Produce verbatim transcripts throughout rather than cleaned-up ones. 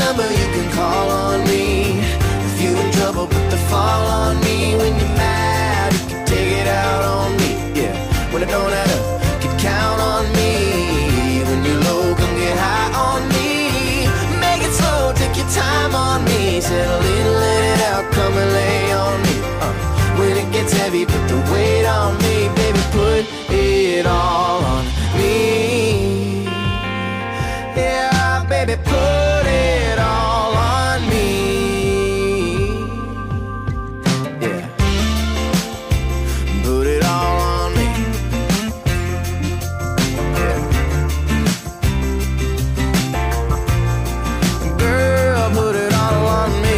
number, you can call on me. If you in trouble, put the fall on me. When you're mad, you can take it out on me. Yeah, when I don't add up, you can count on me. When you're low, come get high on me. Make it slow, take your time on me. Settle in, let it out, come and lay on me. uh, When it gets heavy, put the weight on me. Baby, put it all on me. Yeah, baby, put it all on me. Yeah, put it all on me. Yeah, girl, put it all on me.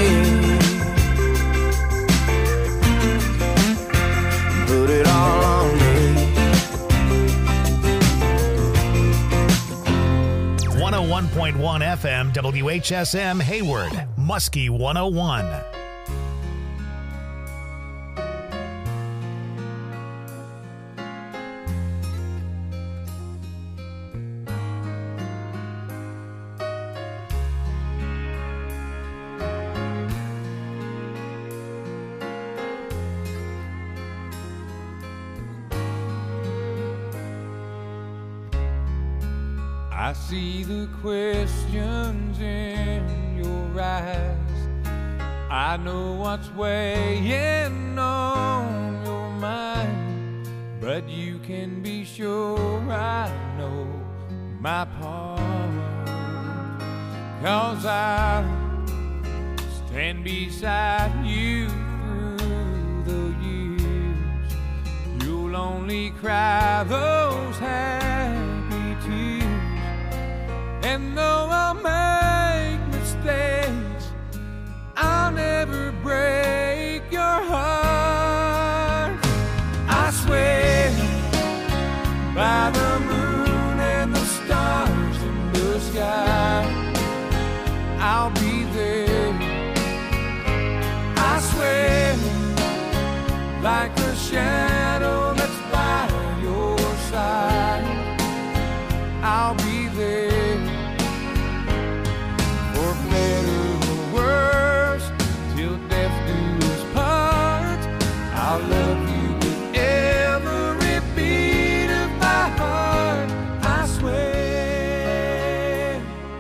Put it all on me. one oh one point one F M W H S M Hayward, Muskie one oh one. I see the questions in your eyes. I know what's weighing on your mind, but you can be sure I know my part. 'Cause I stand beside you through the years. You'll only cry those happy tears. And though I'll make mistakes, I'll never break your heart. I swear by the moon and the stars in the sky, I'll be there. I swear like a shadow that's by your side, I'll be there. For better or worse, till death do us part, I'll love you with every beat of my heart, I swear.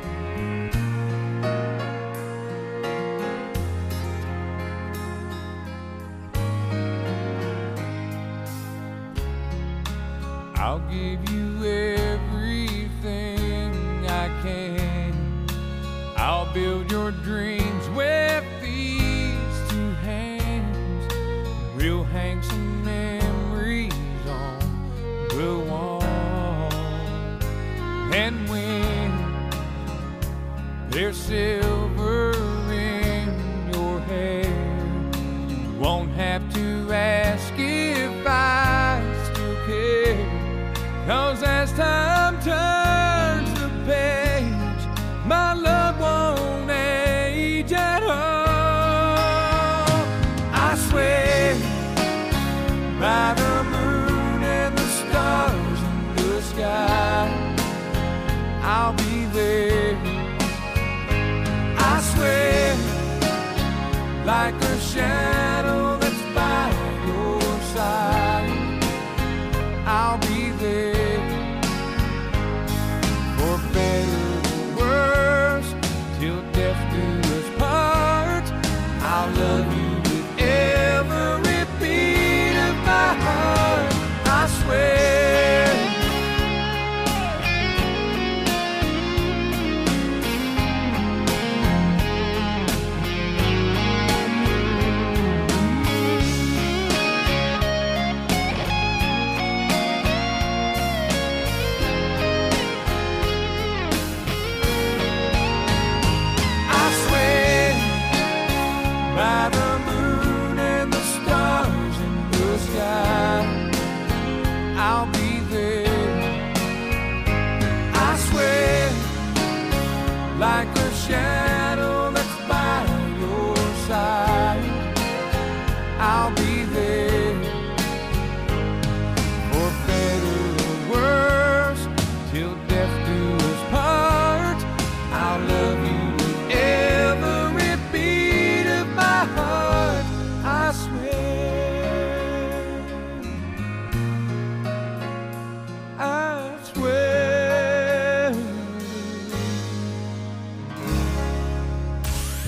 I'll give you everything I can. I'll build your dreams with these two hands. We'll hang some memories on the wall. And when there's silver in your hair, you won't have to ask if I still care. 'Cause as time turns the page, my love won't age at all. I swear by the moon and the stars in the sky, I'll be there. I swear like a shadow that's by your side, I'll be there. For better or worse, till death do us part, I'll love you with every beat of my heart, I swear.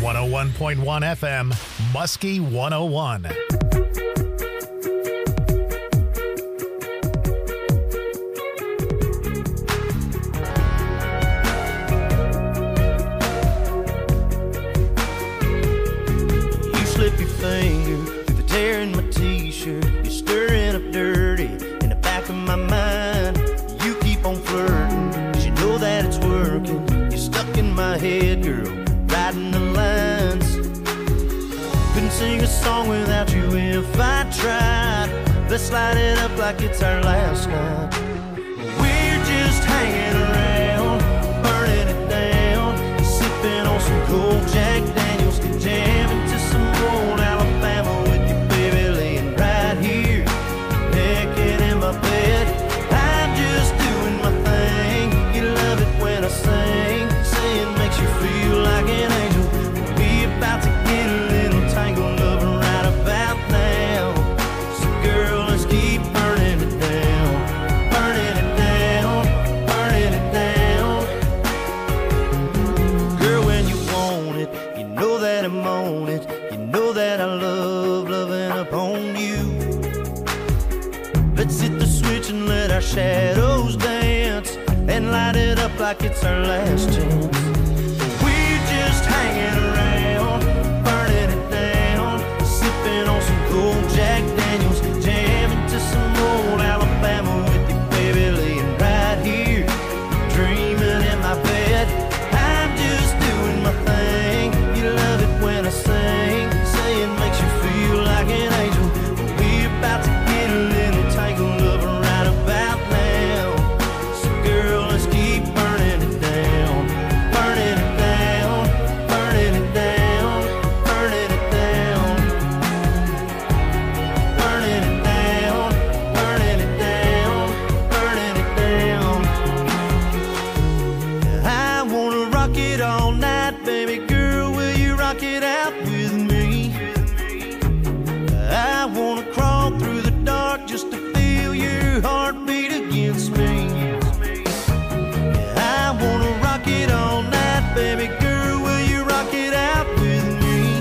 one oh one point one F M, Muskie one oh one. Slip your finger through the tear in my t-shirt. You're stirring up dirty in the back of my mind. You keep on flirting, cause you know that it's working. You're stuck in my head, girl, writing the lines. Couldn't sing a song without you if I tried. Let's light it up like it's our last night. We're just hanging around, burning it down, sipping on some cold Jack Daniels, jamming to some old Alabama with your baby laying right here, naked in my bed. I'm just doing my thing. You love it when I sing, saying makes you feel like an angel. We about to get a little tangled up right about now. So girl, let's keep burning it down, burning it down, burning it down. Girl, when you want it, you know that I'm on it. You know that I love loving upon you. Let's hit the switch and let our shadows dance, and light it up like it's our last chance. We're just hanging around, burning it down, sipping on some cold Jack Daniels, jamming to some old Alabama with your baby laying right here, dreaming in my bed. I'm just doing my thing. You love it when I sing, saying makes you feel like an angel. We're about to get a little tangled up right about now. So girl, let's keep burning it down, burning it down, burning it down, burning it down, burning it down, burning it down, burning it down. I wanna rock it all night, baby girl, will you rock it out with me? I wanna crawl through the dark just to feel your heartbeat against me. I wanna rock it all night, baby girl, will you rock it out with me?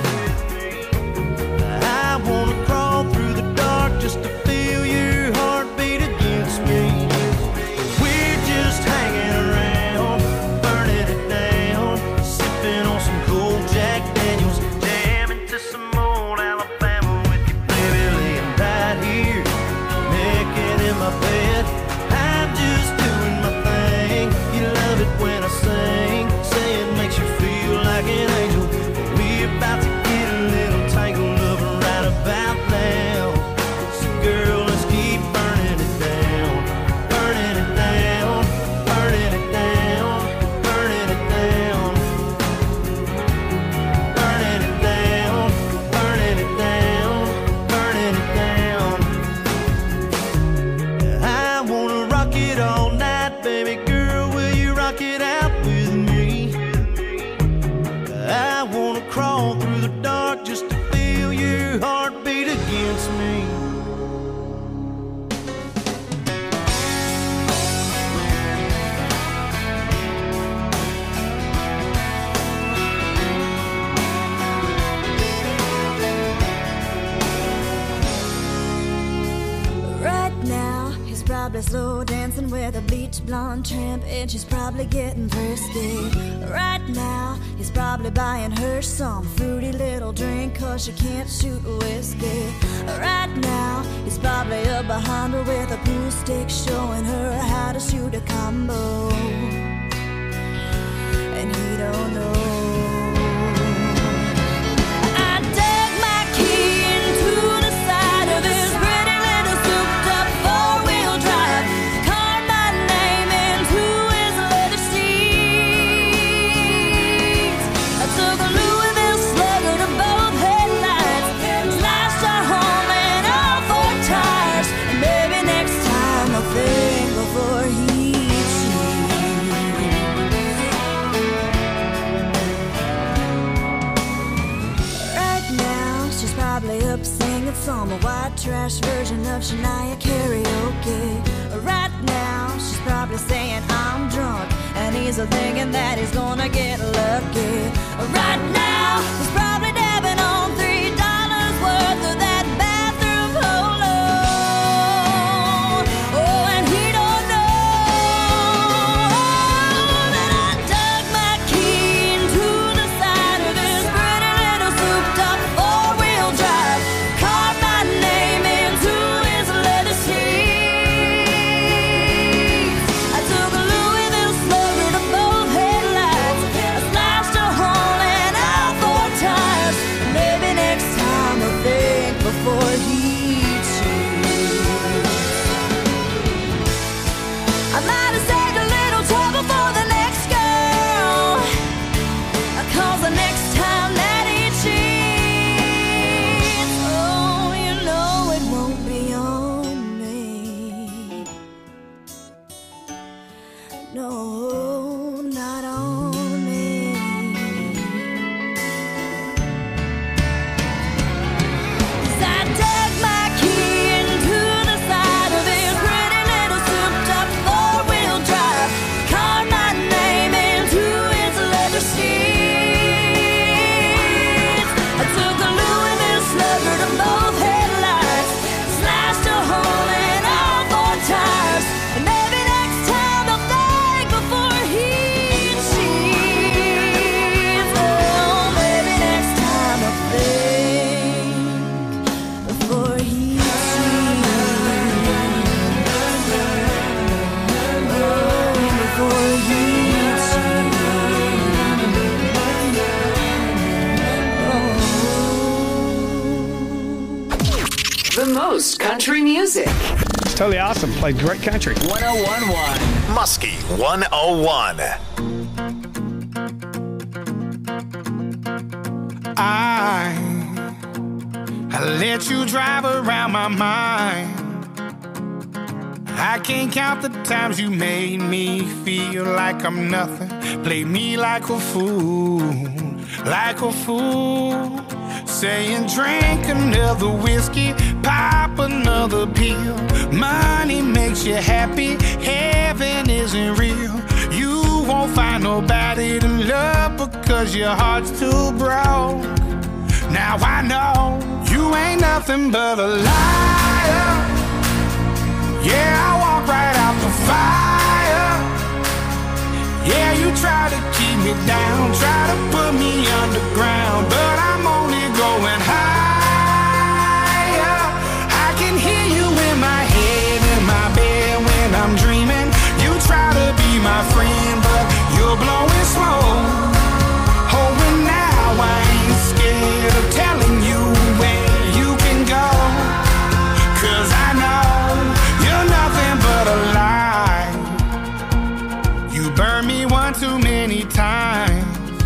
I wanna crawl through the dark just to feel your heartbeat against me. We're just hanging around, burning it down, sipping on some cold Jack Daniels, jamming to some old Alabama with your baby laying right here, naked in my bed. I'm just doing my thing. You love it when I sing, saying makes you feel like an angel. We're about to get a little tangled up right about now. So girl, let's keep burning it down, burning it down, burning it down, burning it down, burning it down, burning it down, burning it down. I wanna rock it all night, baby girl, will you rock it out with me? I wanna crawl through the dark just to feel your heartbeat against me. Right now, he's probably slow dancing with a bleach blonde tramp, and she's probably getting frisky. Right now, he's probably buying her some fruity little drink, cause she can't shoot whiskey. Right now, he's probably up behind her with a pool stick, showing her how to shoot a combo. And he don't know. I dug my key into the side of his pretty little souped-up four-wheel drive, carved my name into his leather seats. I took a Louisville Slugger to both headlights, slashed our home and all four tires. And maybe next time I'll think before he some white trash version of Shania karaoke. Right now, she's probably saying I'm drunk, and he's thinking that he's gonna get lucky. Right now, most country music. It's totally awesome. Played great country. one oh one point one Muskie one oh one. I, I let you drive around my mind. I can't count the times you made me feel like I'm nothing. Play me like a fool, like a fool. Saying drink another whiskey, pop another pill. Money makes you happy, heaven isn't real. You won't find nobody to love because your heart's too broke. Now I know you ain't nothing but a liar. Yeah, I walk right out the fire. Yeah, you try to keep me down, try to put me underground, but I'm only going higher. I can hear you in my head, in my bed when I'm dreaming. You try to be my friend, but you're blowing smoke. Oh, and now I ain't scared of telling you where you can go, 'cause I know you're nothing but a lie. You burned me one too many times,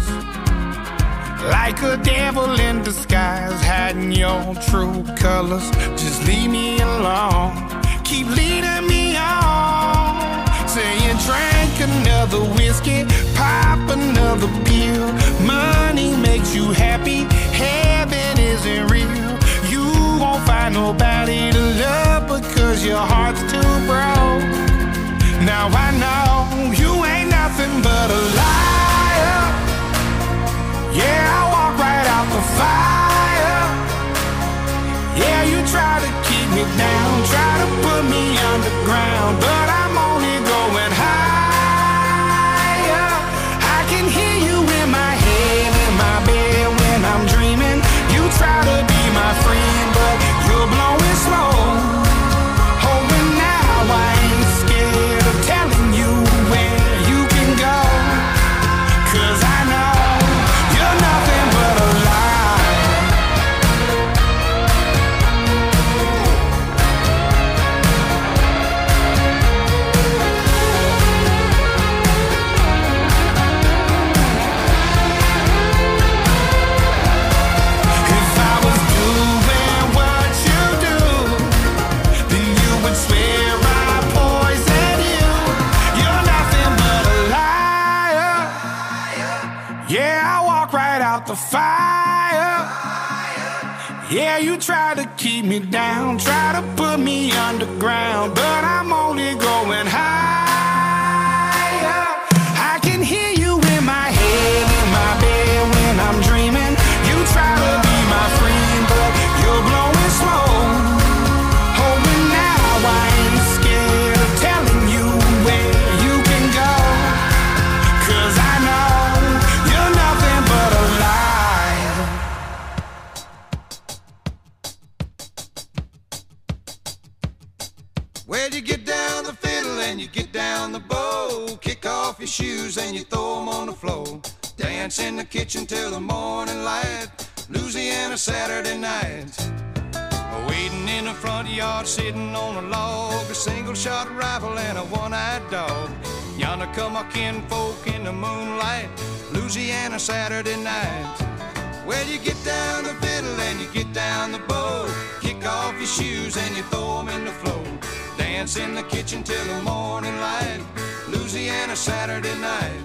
like a devil in disguise, hiding your true colors. Just leave me alone, keep leading me on. Saying drink another whiskey, pop another pill. Money makes you happy, heaven isn't real. You won't find nobody to love because your heart's too broke. Now I know you ain't nothing but a liar. Yeah, I walk right out the fire. Yeah, you try to keep me down, try to put me underground, but I'm only going higher. I can hear you in my head, in my bed when I'm dreaming. You try to be my friend, but you're blowing smoke. Oh, and now I ain't scared of telling you where you can go, 'cause I know you're nothing but a lie. If I was doing what you do, then you would swear I poisoned you. You're nothing but a liar. Yeah, I walk right out the fire. Yeah, you try to keep me down, try to put me underground, but I'm only going higher. I can hear you in my head, in my bed when I'm dreaming. You try to be my friend, but you're blowing smoke. Oh, and now I ain't scared of telling you where you can go, 'cause I know you're nothing but a lie. Well, you get down the fiddle and you get down the bow. Kick off your shoes and you throw them on the floor. Dance in the kitchen till the morning light. Louisiana Saturday night. Waiting in the front yard, sitting on a log. A single shot rifle and a one-eyed dog. Yonder come our kinfolk in the moonlight. Louisiana Saturday night. Well, you get down the fiddle and you get down the bow. Kick off your shoes and you throw them in the floor. Dance in the kitchen till the morning light. Louisiana Saturday night.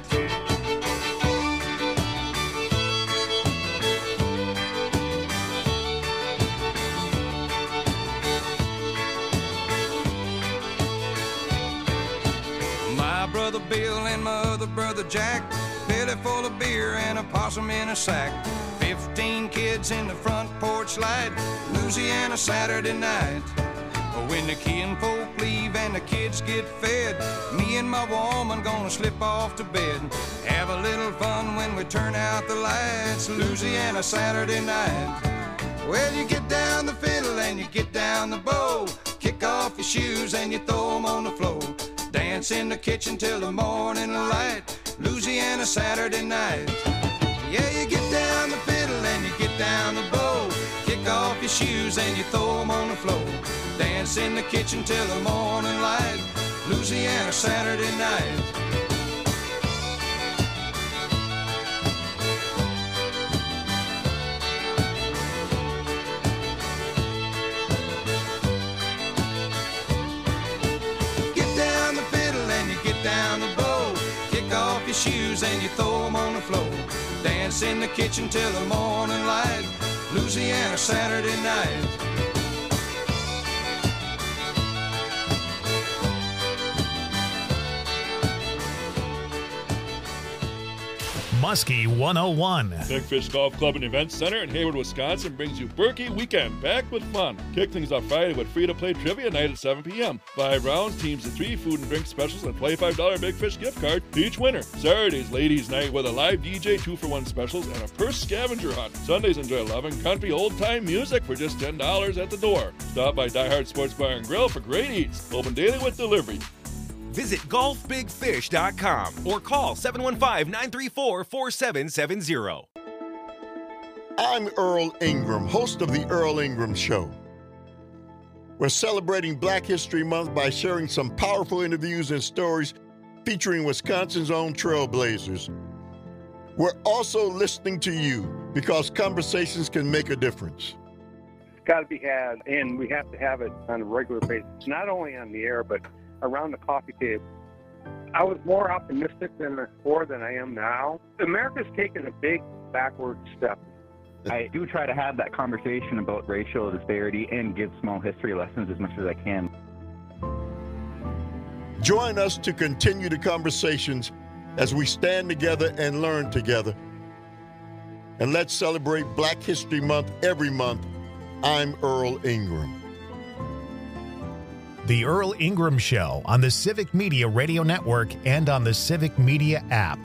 My brother Bill and my other brother Jack, belly full of beer and a possum in a sack. Fifteen kids in the front porch light. Louisiana Saturday night. When the kinfolk leave and the kids get fed, me and my woman gonna slip off to bed. Have a little fun when we turn out the lights. Louisiana Saturday night. Well, you get down the fiddle and you get down the bow. Kick off your shoes and you throw them on the floor. Dance in the kitchen till the morning light. Louisiana Saturday night. Yeah, you get down the fiddle and you get down the bow. Kick off your shoes and you throw them on the floor. Dance in the kitchen till the morning light, Louisiana Saturday night. Down the bow, kick off your shoes and you throw them on the floor. Dance in the kitchen till the morning light, Louisiana Saturday night. Muskie one oh one. Big Fish Golf Club and Event Center in Hayward, Wisconsin brings you Berkey Weekend packed with fun. Kick things off Friday with free-to-play trivia night at seven p.m. Five rounds, teams of three, food and drink specials, and twenty-five dollars Big Fish gift card to each winner. Saturday's ladies' night with a live D J, two-for-one specials, and a purse scavenger hunt. Sundays enjoy loving country old-time music for just ten dollars at the door. Stop by Die Hard Sports Bar and Grill for great eats. Open daily with delivery. Visit golf big fish dot com or call seven one five, nine three four, four seven seven zero. I'm Earl Ingram, host of The Earl Ingram Show. We're celebrating Black History Month by sharing some powerful interviews and stories featuring Wisconsin's own trailblazers. We're also listening to you because conversations can make a difference. It's got to be had, and we have to have it on a regular basis, not only on the air, but around the coffee table. I was more optimistic than before than I am now. America's taken a big backward step. I do try to have that conversation about racial disparity and give small history lessons as much as I can. Join us to continue the conversations as we stand together and learn together. And let's celebrate Black History Month every month. I'm Earl Ingram. The Earl Ingram Show on the Civic Media Radio Network and on the Civic Media app.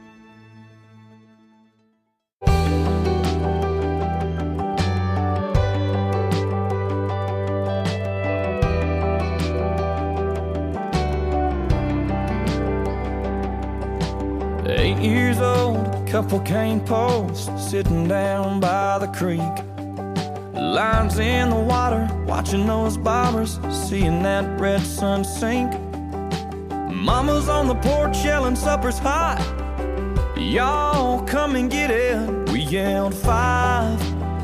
Eight years old, couple cane posts sitting down by the creek. Lines in the water, watching those bombers, seeing that red sun sink. Mama's on the porch yelling supper's hot. Y'all come and get it. We yelled five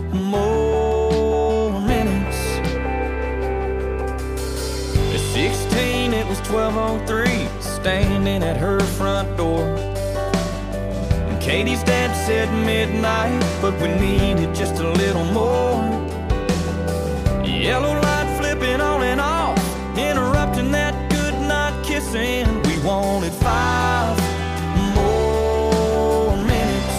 more minutes. At sixteen, it was twelve oh three, standing at her front door. And Katie's dad said midnight, but we needed just a little more. Yellow light flipping on and off, interrupting that good night kissing. We wanted five more minutes.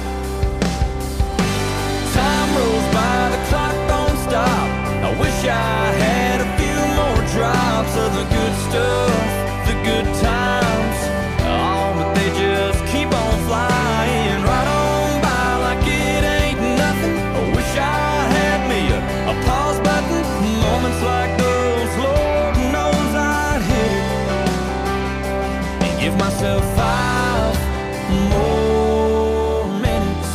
Time rolls by, the clock don't stop. I wish I had a few more drops of the good stuff, the good times. Oh, but they just keep on flying right on by like it ain't nothing. I wish I had me a, a pause button. Moments like those, Lord knows I'd hit it and give myself five more minutes.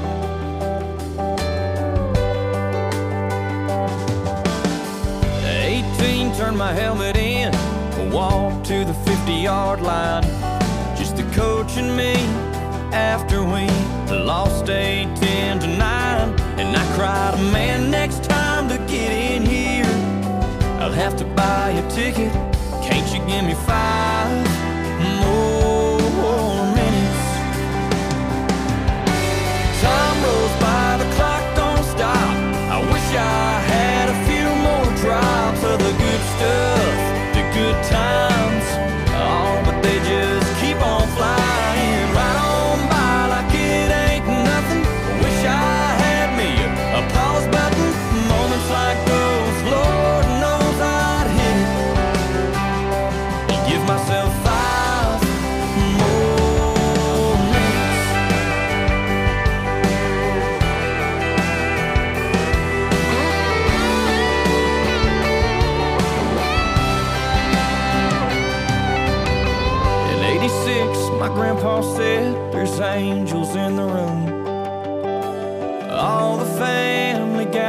eighteen, turned my helmet in, walked to the fifty-yard line. Just the coach and me after we lost eight, ten to nine. And I cried, man, next time to get in here, I'll have to buy a ticket. Can't you give me five more minutes? Time rolls by, the clock don't stop. I wish I had a few more drops of the good stuff, the good times. Oh, but they just keep on flying right on by like it ain't nothing. I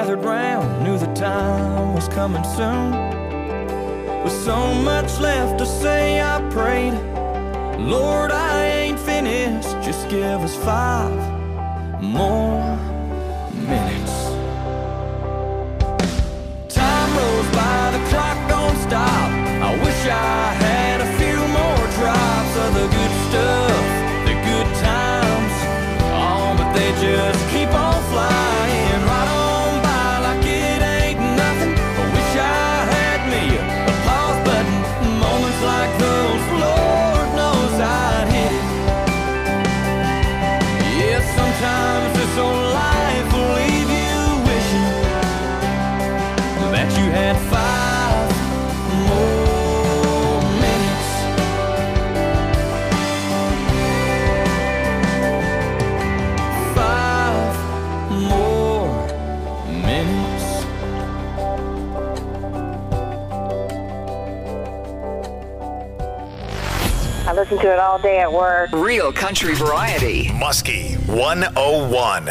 gathered round knew the time was coming soon. With so much left to say, I prayed, Lord, I ain't finished. Just give us five more minutes. Time rolls by, the clock don't stop. I wish I had a few more drops of the good stuff, the good times. Oh, but they just keep on flying right on by like it ain't nothing. I wish I had me a pause button. Moments like those, Lord knows I'd hit it. Yeah, sometimes this old life will leave you wishing that you had five more minutes. Five more minutes. I listen to it all day at work. Real country variety. Muskie one oh one.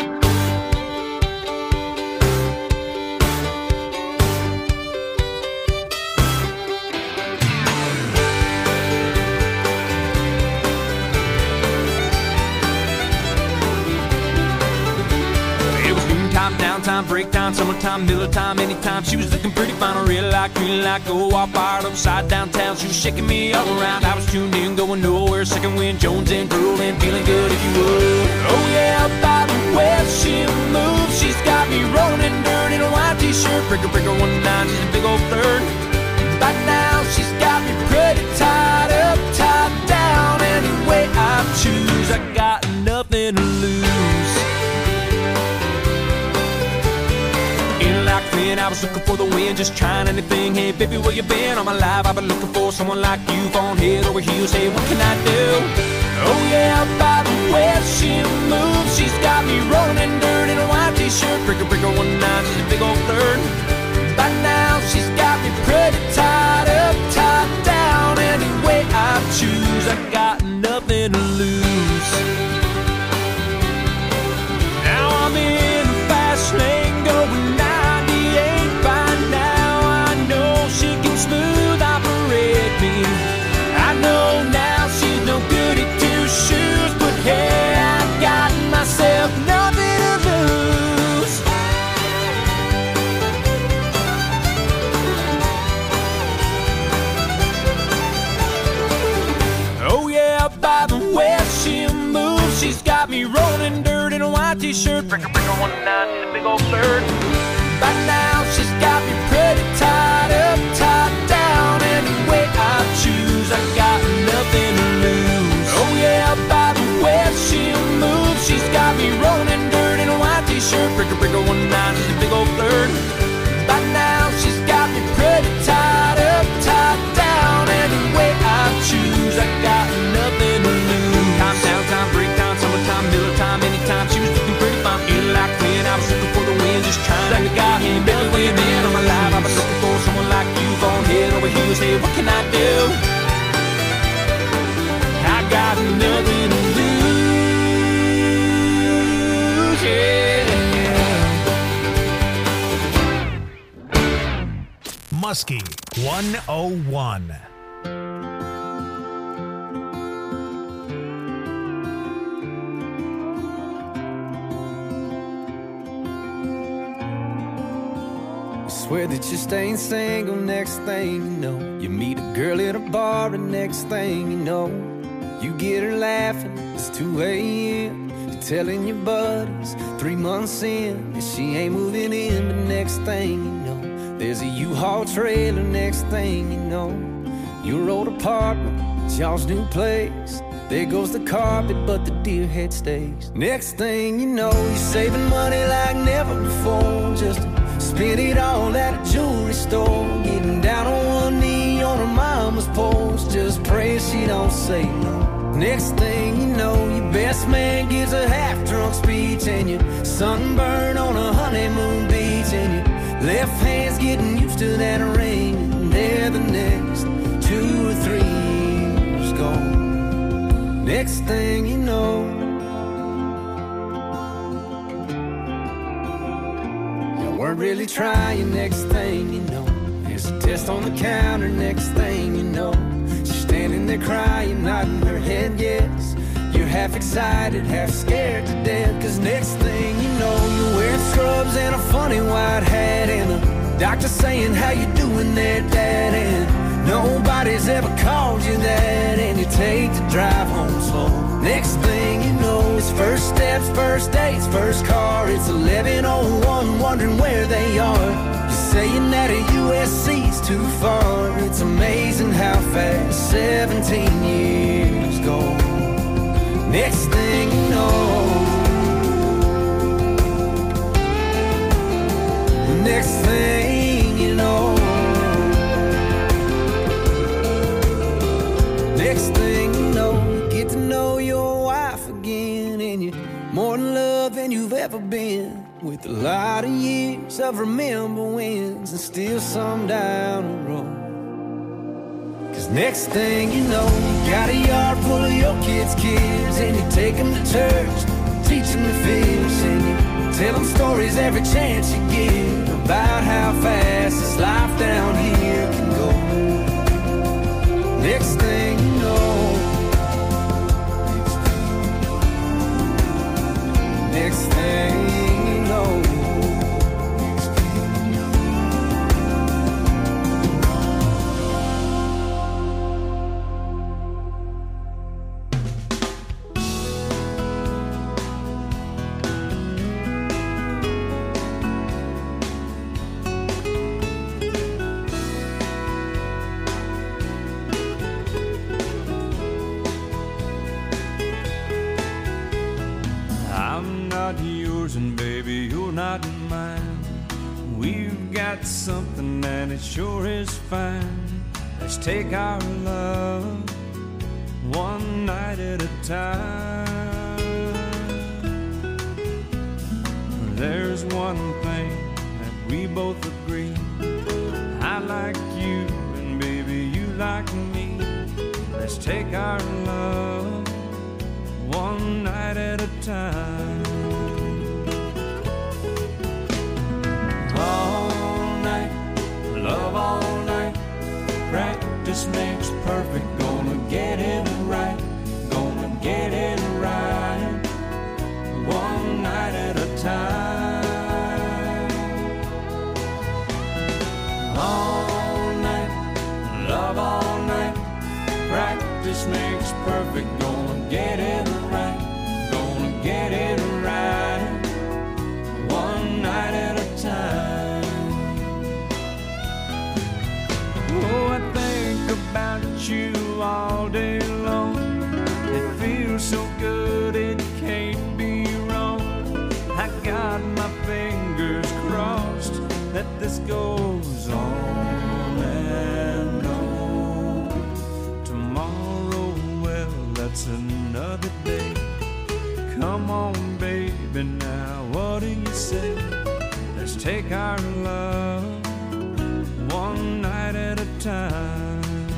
Time, downtime, break time, summertime, Miller time, anytime. She was looking pretty fine, I real like, green like, go all fired upside downtown. She was shaking me all around, I was tuned in, going nowhere. Second wind, Jones in, grooving, feeling good if you would. Oh yeah, by the way she moves, she's got me rolling dirt in a white t-shirt. Breaker, breaker, one nine, she's a big old third. Right now, she's got me pretty tied up, tied down. Any way I choose, I got nothing to lose. I was looking for the win, just trying anything. Hey baby, where you been? All my life I've been looking for someone like you, on head over heels. Hey, what can I do? Oh yeah, by the way she moves, she's got me rolling in dirt in a white t-shirt. Breaker, breaker, one nine, she's a big old third. By now she's got me pretty tied up, tied down. Any way I choose, I got nothing to lose. Now I'm in the fast lane going smooth operate me. I know now she's no good at two shoes, but hey, I got myself nothing to lose. Oh yeah, by the way she moves, she's got me rolling dirt in a white t-shirt. Breaker, breaker, one nine, she's a big old third. By now she's got me pretty tied up, tied down. Any way I choose, I got nothing to lose. Oh yeah, by the way she moves, she's got me rolling dirt in a white t-shirt. Breaker, breaker, one nine, she's a big old third. By now she's got me pretty tied up, tied down. Any way I choose, I got nothing to lose. Time, downtime, break time, summertime, Miller time, anytime. She was looking pretty fine, feeling like when I was looking for the win, just trying like a guy. Hey, Billy, where you been? All my life I've been looking for someone like you, on head over heels. Hey, what can I do? I got nothing to lose. Yeah. Muskie one oh one. Swear that you staying single, next thing you know, you meet a girl at a bar, and next thing you know, you get her laughing, it's two a.m. You're telling your buddies, three months in, and she ain't moving in. But next thing you know, there's a U-Haul trailer. Next thing you know, your old apartment, it's y'all's new place. There goes the carpet, but the deer head stays. Next thing you know, you're saving money like never before, just to spend it all at a jewelry store. Getting down on one knee on her mama's porch, just pray she don't say no. Next thing you know, your best man gives a half-drunk speech, and you're sunburned on a honeymoon beach, and your left hand's getting used to that ring, and there the next two or three years gone. Next thing you know, weren't really trying. Next thing you know, there's a test on the counter. Next thing you know, she's standing there crying, nodding her head yes. You're half excited, half scared to death. Cause next thing you know, you're wearing scrubs and a funny white hat, and the doctor saying, how you doing there, Dad? And nobody's ever called you that, and you take the drive home slow. Next thing you know, it's first steps, first dates, first car. It's eleven oh one, wondering where they are. You're saying that a U S C's too far. It's amazing how fast seventeen years go. Next thing you know, next thing you know, next thing you know, you get to know your wife again, and you're more in love than you've ever been. With a lot of years of remember wins and still some down the road. Cause next thing you know, you got a yard full of your kids' kids, and you take them to church, teach them to fish, and you tell them stories every chance you get about how fast this life down here can go. Next thing you know, next thing you know, and baby, you're not mine. We've got something and it sure is fine. Let's take our love one night at a time. There's one thing that we both agree. I like you and baby, you like me. Let's take our love one night at a time. All night, love all night. Practice makes perfect. Gonna get it right. Gonna get it right. One night at a time. All night, love all night. Practice makes perfect. Gonna get it right. Gonna get it right. One night at a time. Oh, I think about you all day long. It feels so good, it can't be wrong. I got my fingers crossed that this goes on and on. Tomorrow, well, that's another day. Come on, baby, now what do you say? Let's take our love one night at a time.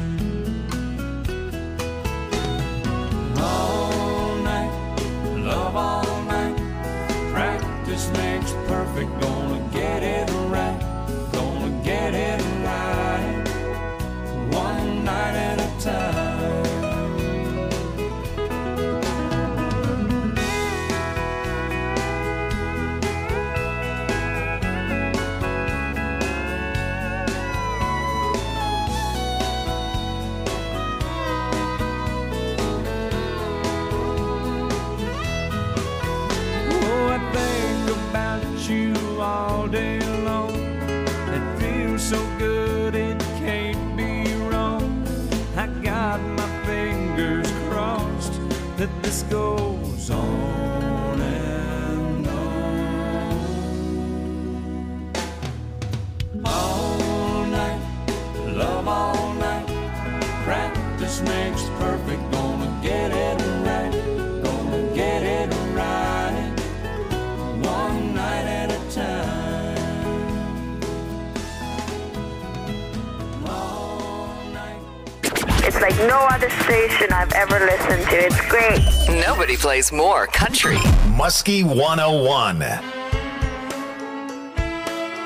All night, love all night. Practice makes perfect. Gonna get it right. Gonna get it right. One night at a time. All day long, it feels so good, it can't be wrong. I got my fingers crossed that this goes on and on. All night, love all night. Practice makes perfect. Gonna get it right. Gonna get it right. One night at a time. It's like no other station I've ever listened to. It's great. Nobody plays more country. Muskie one oh one.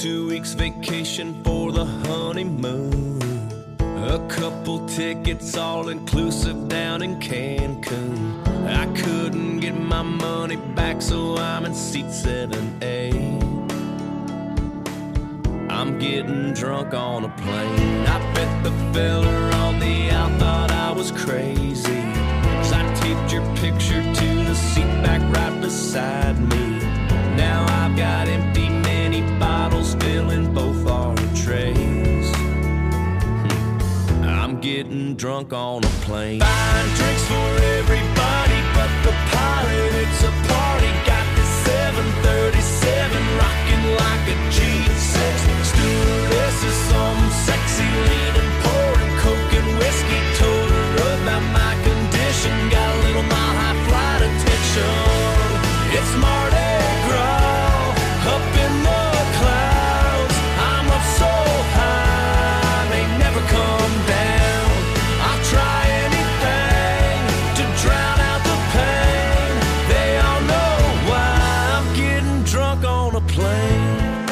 two weeks vacation for the honeymoon. A couple tickets all inclusive down in Cancun. I couldn't get my money back, so I'm in seat seven A. I'm getting drunk on a plane. I bet the fella on the out thought I was crazy, 'cause I taped your picture to the seat back right beside me. Now I've got empty mini bottles filling both our trays. I'm getting drunk on a plane. Buying drinks for everybody but the pilot. It's a party. Got the seven thirty-seven rocking like a G six. Stewardess is some sexy leaning, pouring coke and whiskey. Told her about my condition. Got a little mile high flight attention. It's Mardi Gras up in the clouds. I'm up so high, they never come down. I'll try anything to drown out the pain. They all know why I'm getting drunk on a plane.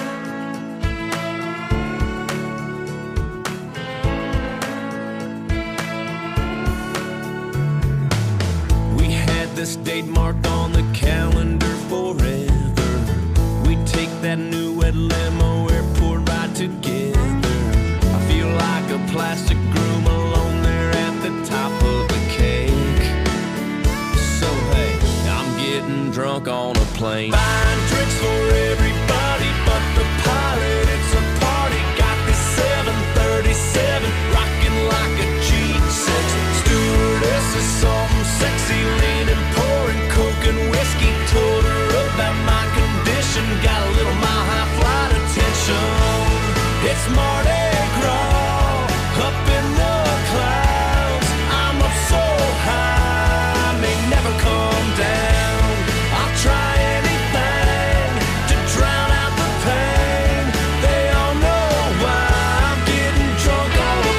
We had this date marked on the calendar forever. We take that new red limo airport ride together. I feel like a plastic groom alone there at the top of the cake. So hey, I'm getting drunk on a plane. Buying drinks for everybody but the pilot. It's a party. Got this seven thirty-seven rocking like a G six. Stewardess is something sexy leaning, pouring coke and whiskey. Told her about my condition. Got a little mile high flight attention. It's Mardi Gras up in the clouds. I'm up so high, may never come down. I'll try anything to drown out the pain. They all know why I'm getting drunk on a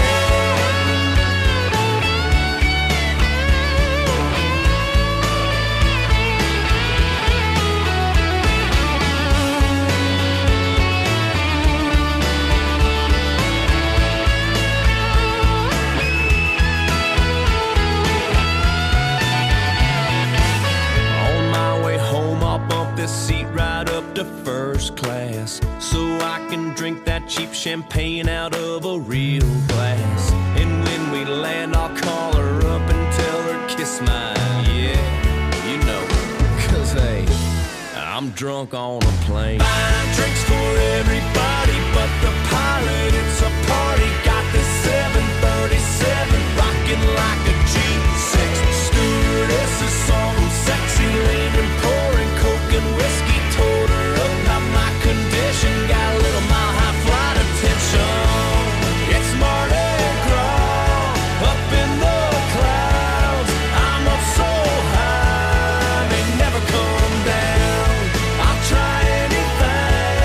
this seat right up to first class, so I can drink that cheap champagne out of a real glass. And when we land, I'll call her up and tell her kiss mine, yeah, you know, 'cause hey, I'm drunk on a plane. Buying drinks for everybody but the pilot. It's a party. Got this seven thirty-seven rocking like a G six. Stewardess is something sexy leaning, pouring coke and whiskey. Told her about my condition. Got a little mile high flight attention. It's Mardi Gras up in the clouds. I'm up so high, they never come down. I'll try anything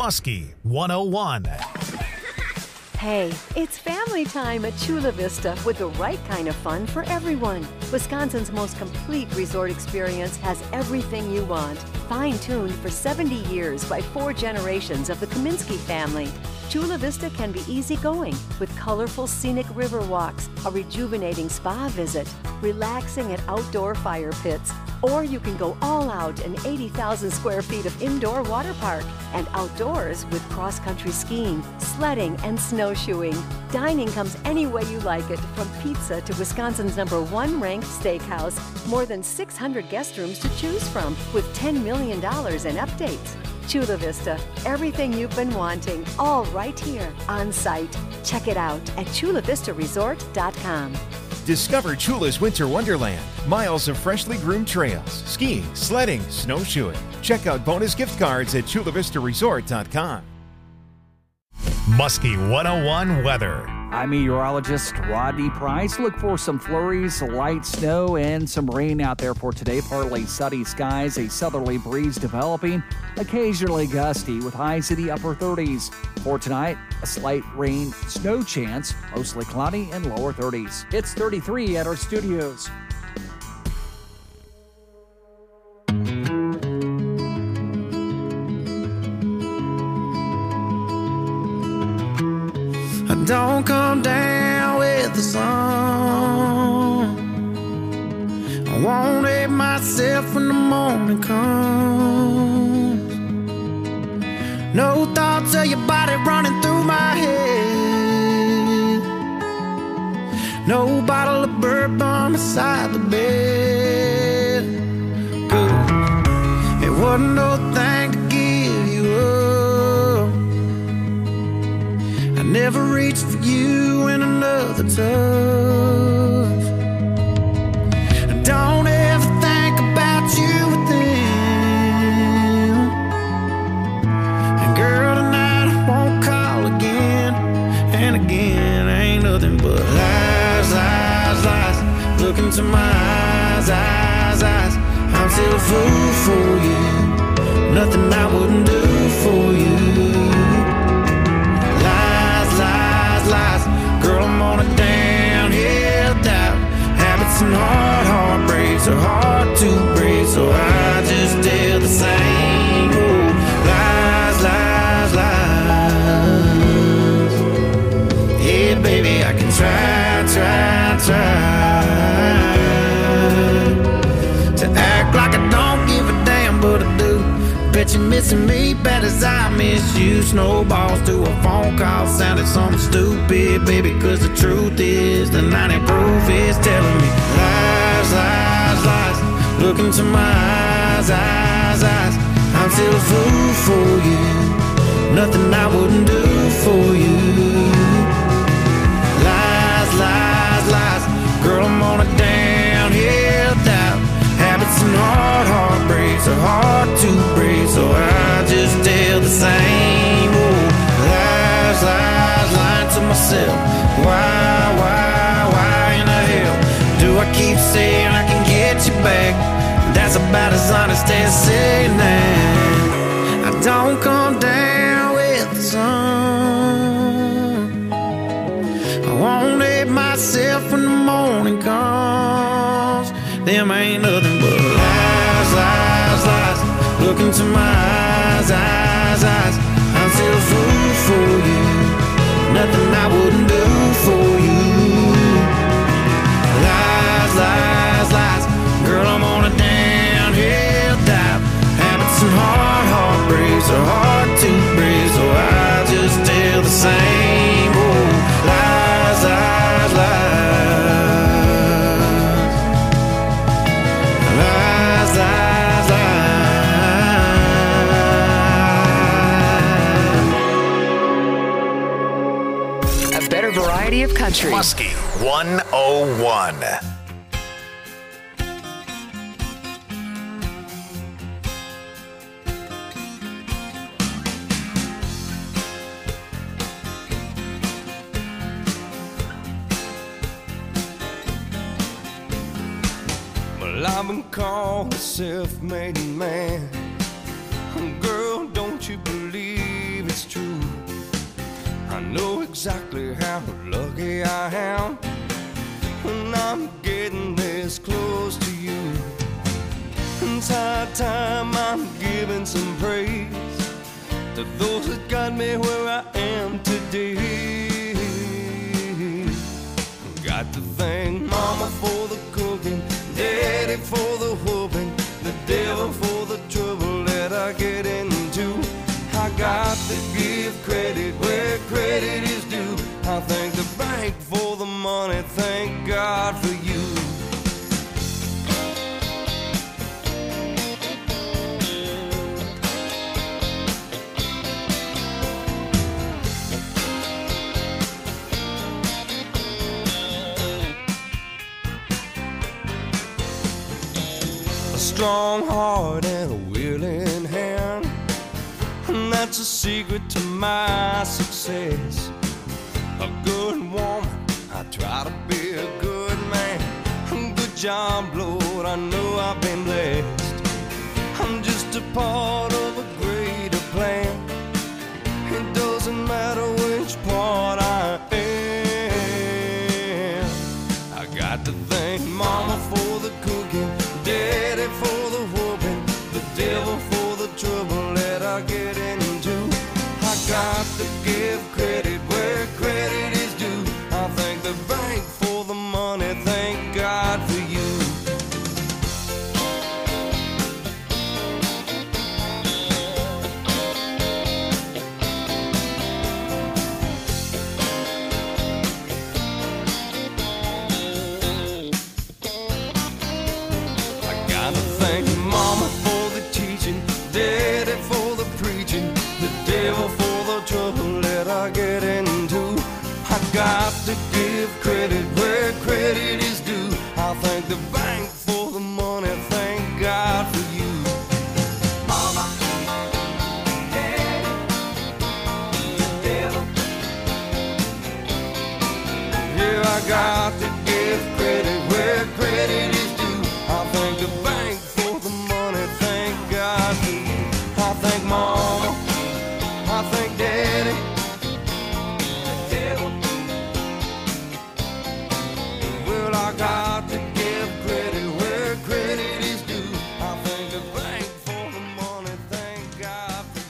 Muskie one oh one. Hey, it's family time at Chula Vista with the right kind of fun for everyone. Wisconsin's most complete resort experience has everything you want. Fine-tuned for seventy years by four generations of the Kaminsky family. Chula Vista can be easygoing with colorful scenic river walks, a rejuvenating spa visit, relaxing at outdoor fire pits, or you can go all out in eighty thousand square feet of indoor water park and outdoors with cross-country skiing, sledding, and snowshoeing. Dining comes any way you like it, from pizza to Wisconsin's number one ranked steakhouse. More than six hundred guest rooms to choose from with ten million dollars in updates. Chula Vista, everything you've been wanting, all right here on site. Check it out at chula vista resort dot com. Discover Chula's Winter Wonderland. Miles of freshly groomed trails, skiing, sledding, snowshoeing. Check out bonus gift cards at chula vista resort dot com. Muskie one oh one weather. I'm meteorologist Rodney Price. Look for some flurries, light snow, and some rain out there for today. Partly sunny skies, a southerly breeze developing, occasionally gusty with highs in the upper thirties. For tonight, a slight rain, snow chance, mostly cloudy and lower thirties. It's thirty-three at our studios. Don't come down with the sun. I won't hate myself when the morning comes. No thoughts of your body running through my head. No bottle of bourbon beside the bed. Good. It wasn't no thing to give you up. Never reached for you in another touch. Don't ever think about you with them. And girl, tonight I won't call again. And again, ain't nothing but lies, lies, lies. Look into my eyes, eyes, eyes. I'm still a fool for you. Nothing I wouldn't do for you. Lies. Girl, I'm on a downhill doubt. Habits and hard heartbreaks are hard to break, so I just tell the same old lies, lies, lies. Yeah, baby, I can try, try, try to act like I don't give a damn, but I do. Bet you're missing me bad as I miss you. Snowballs to a phone call sounded something stupid, baby, cause the truth is the ninety proof is telling me lies, lies, lies. Look into my eyes, eyes, eyes. I'm still a fool for you. Nothing I wouldn't do for you. Lies, lies, lies. Girl, I'm on a downhill doubt. Habits and hard heartbreaks are hard to break, so I just tell the same old lies, lies, lying to myself. Why, why, why in the hell do I keep saying I can get you back? That's about as honest as saying that I don't come down with the sun. I won't hate myself when the morning comes. Them ain't nothing but lies, lies, lies. Look into my eyes, eyes, eyes. I'm still a fool for you. Nothing I wouldn't do for you. Lies, lies, lies. Girl, I'm on a downhill dive. Habits and hard heartbreaks are hard to break, so I just tell the same old lies, lies, lies. Lies, lies, lies. A better variety of country. Muskie one oh one. I've been called a self-made man. Girl, don't you believe it's true. I know exactly how lucky I am when I'm getting this close to you. It's high time I'm giving some praise to those that got me where I am today. Got to thank Mama for the cooking, Daddy for the whooping, the devil for the trouble that I get into. I got to give credit where credit is due. I thank the bank for the money, thank God for you. A strong heart and a willing hand, and that's a secret to my success. A good woman, I try to be a good man. Good job, Lord, I know I've been blessed. I'm just a part of a greater plan. It doesn't matter which part I am. I got to thank Mama for the cooking, Daddy for the whooping, the devil for the trouble that I get into. I got to give credit where credit is due. I thank the bank for the money, thank God for you. Daddy for the preaching, the devil for the trouble that I get into. I got to give credit where credit is due. I thank the bank for the money, thank God for you. Mama, Daddy, the devil. Yeah, I got to give credit where credit is due. I thank the bank for the money, thank God for you. I thank Mama, I thank Daddy, the devil. Well, I got to give credit where credit is due. I thank the bank for the money, thank God for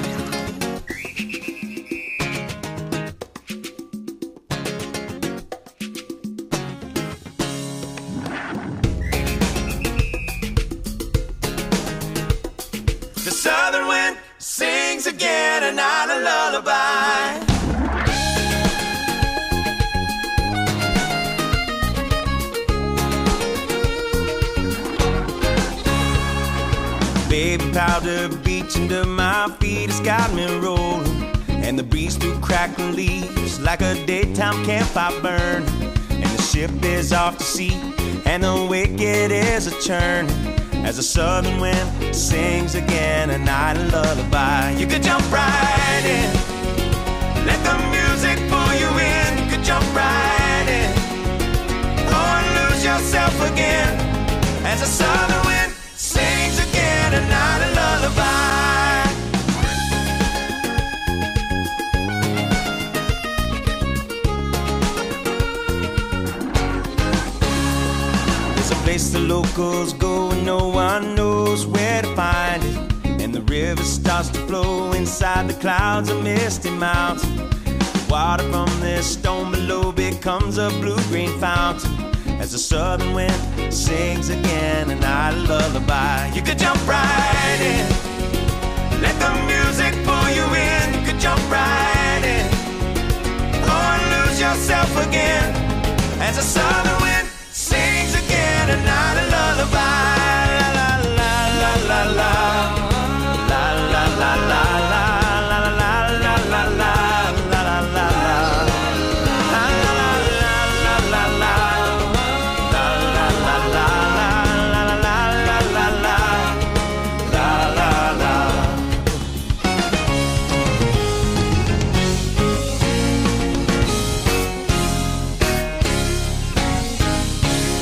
The southern wind sings again a night a lullaby. Baby powder beach under my feet has got me rolling, and the breeze through crackling leaves like a daytime campfire burn. And the ship is off to sea, and the wicked is a churn, as the southern wind sings again a night a lullaby. You could jump right in, let the music pull you in. You could jump right in, or lose yourself again, as the southern wind sings again a night a lullaby. There's a place the locals go and no one knows where to find it, and the river starts to flow inside the clouds of misty mountain. The water from this stone below becomes a blue-green fountain, as the southern wind sings again a night a lullaby. You could jump right in, let the music pull you in. You could jump right in, or lose yourself again, as the southern wind sings again a night a lullaby. La la la la la la la la la la la la la la la la.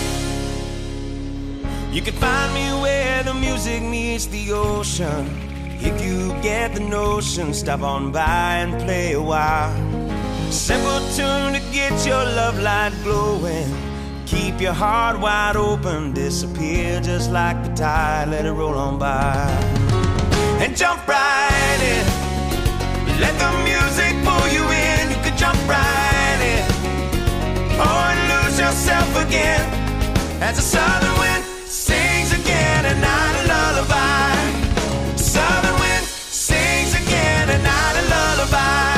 You could find me where the music meets the ocean, If you get the notion, stop on by and play a while. Simple tune to get your love light glowing. Keep your heart wide open, disappear just like the tide, let it roll on by. And jump right in, let the music pull you in. You can jump right in, oh, and lose yourself again as the southern wind sings again, a night of lullaby. Southern wind sings again, a night of lullaby.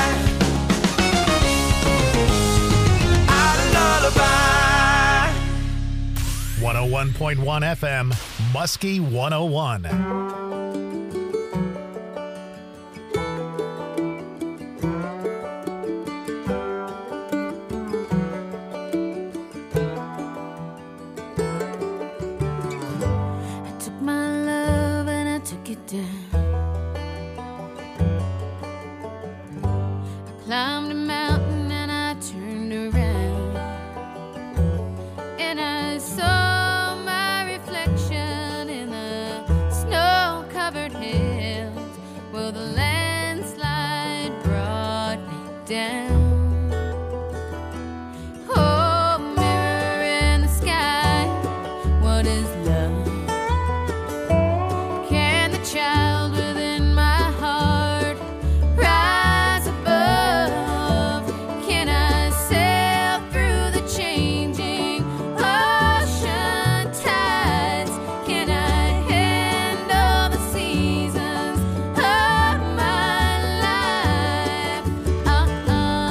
Night of lullaby. one oh one point one F M, Muskie one oh one. Climbed a mountain and I turned around, and I saw my reflection in the snow-covered hills. Well, the landslide brought me down. Oh, mirror in the sky, what is love? Can the child within my heart rise above? Can I sail through the changing ocean tides? Can I handle the seasons of my life? Uh-uh.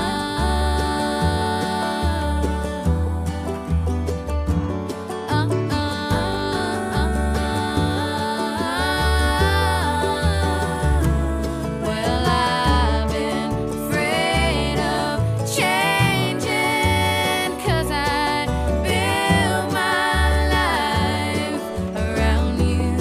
Well, I've been afraid of changing, 'cause I built my life around you.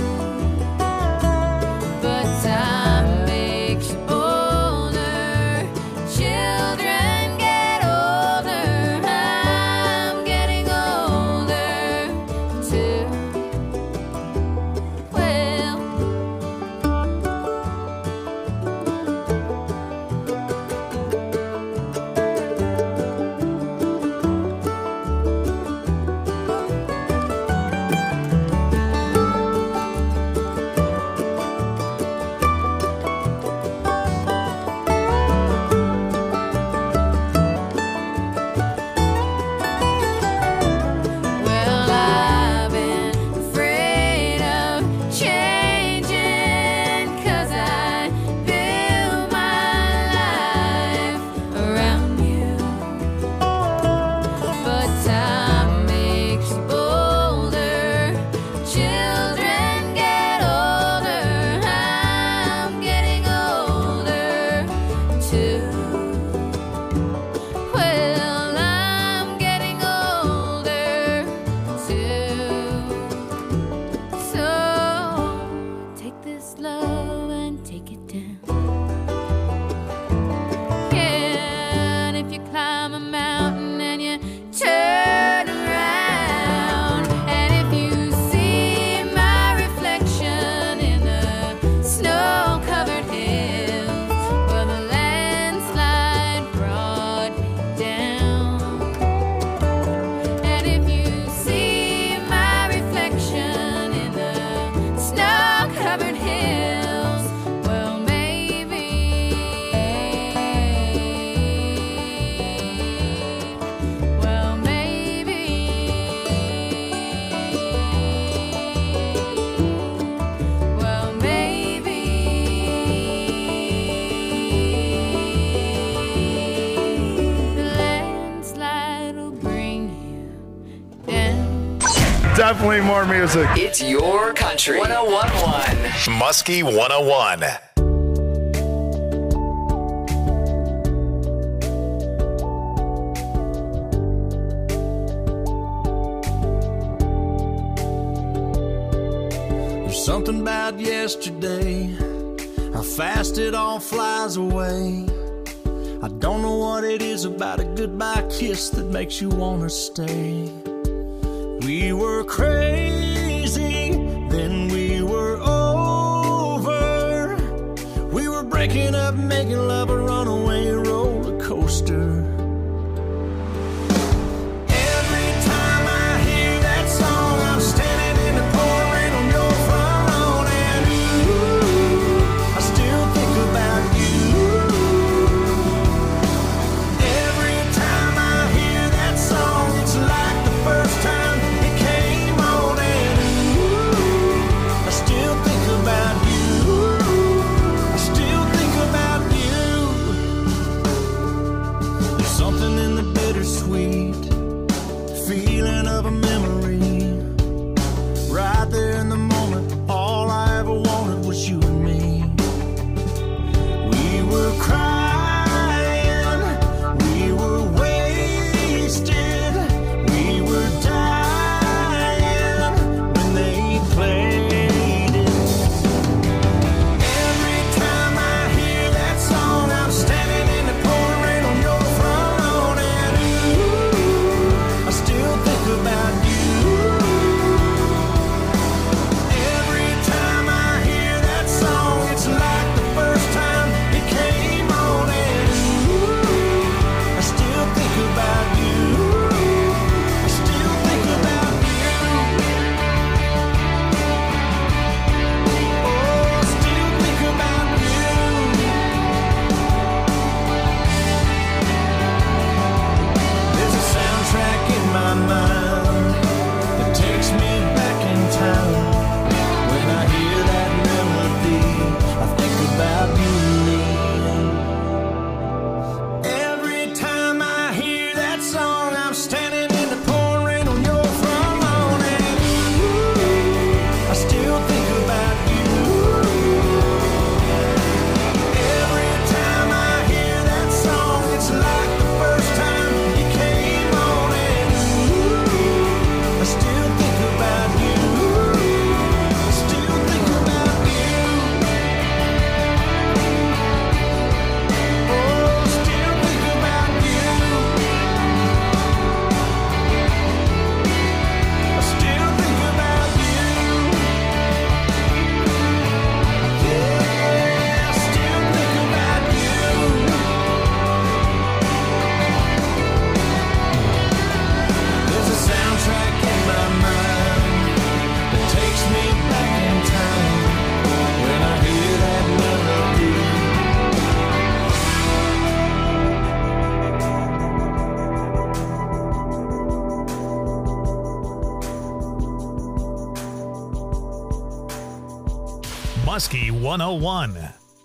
But time makes you older, children get older, I'm getting older too. Well, Well, I've been afraid of changing, 'cause I built my life around you. But time makes you older, children get older, I'm getting older too. Well, I'm getting older too. So take this love and take it down. Yeah, and if you climb a mountain and you turn around, and if you see my reflection in the snow-covered hills, well, the landslide brought me down. And if you see my reflection in the snow-covered hills, well, maybe, well, maybe, well, maybe the landslide will bring you down. Definitely more music. It's your country. one oh one point one. Muskie one oh one. There's something about yesterday, how fast it all flies away. I don't know what it is about a goodbye kiss that makes you wanna stay. We were crazy, then we were over. waking up, making love a runaway roller coaster. Every time I hear that song, I'm standing in the pouring rain on your front lawn, and ooh, I still think about you. Every time I hear that song, it's like the first time it came on, and ooh, I still think about you. I still think about you. There's something in the bittersweet feeling of a memory. Right there in the moment, all I ever wanted was you and me. We were crying, we were wasted, we were dying when they played it. Every time I hear that song, I'm standing in the pouring rain on your front lawn, and ooh, I still think about you. Every time I hear that song, it's like the first time it came on, and ooh, I still think about you. I still think about you. Oh, still think about you. There's a soundtrack in my mind that takes me back in time. When I hear that melody, I think about you and me. Every time I hear that song, I'm standing in the pouring rain on your front lawn, and ooh, I still think about you. Every time I hear that song, it's like the first time it came on, and ooh, I still think about you. I still think about you. Oh, still think about you. I still think about you. Yeah, I still think about you. There's a soundtrack in my mind that takes me back in time. When I hear that melody, Muskie one oh one.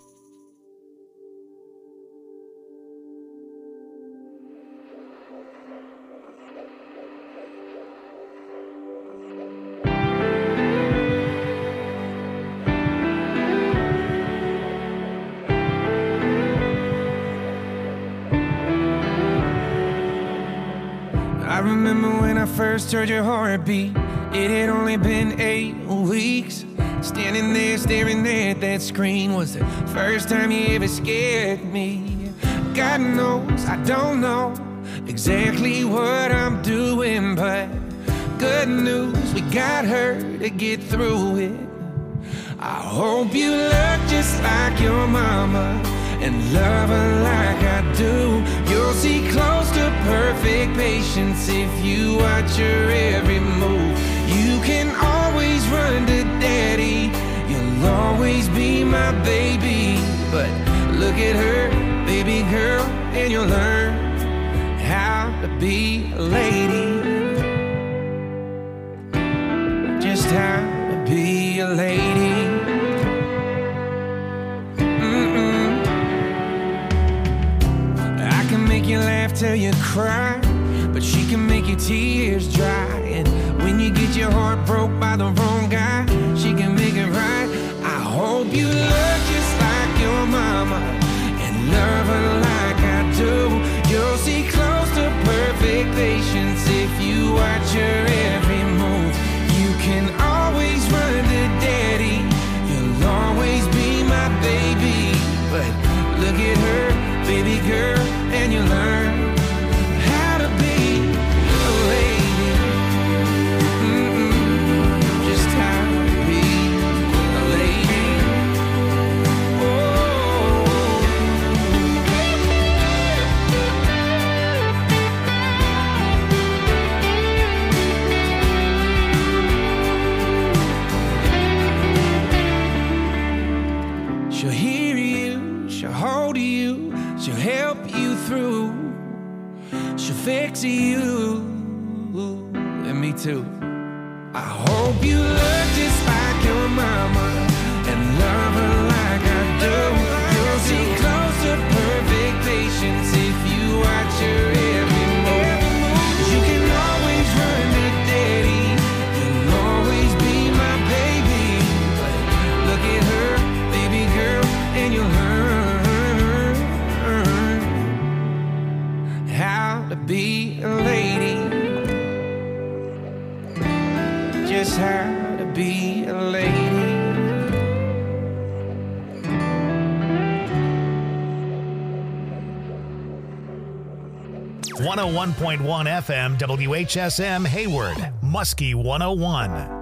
I remember when I first heard your heartbeat. It had only been eight weeks. Standing there staring at that screen was the first time you ever scared me. God knows I don't know exactly what I'm doing, but good news, we got her to get through it. I hope you look just like your mama and love her like I do. You'll see close to perfect patience if you watch her every move. You can always run to daddy, you'll always be my baby. But look at her, baby girl, and you'll learn how to be a lady. Just how to be a lady. Mm-mm. I can make you laugh till you cry, but she can make your tears dry. And when you get your heart broke by the wrong guy, she can make it right. I hope you look just like your mama and love her like I do. You'll see close to perfect patience if you watch her every move. You can always run to daddy, you'll always be my baby. But look at her, baby girl, and you learn how to be a lady. Mm-mm, just how to be a lady. Oh, see you, and me too. I hope you look just like your mama and love her like I do. You'll see close to perfect patience if you watch her every move. You can always run to daddy, you'll always be my baby. But look at her, baby girl, and you'll learn how to be a lady. Just how to be a lady. one oh one point one F M W H S M Hayward, Muskie one oh one.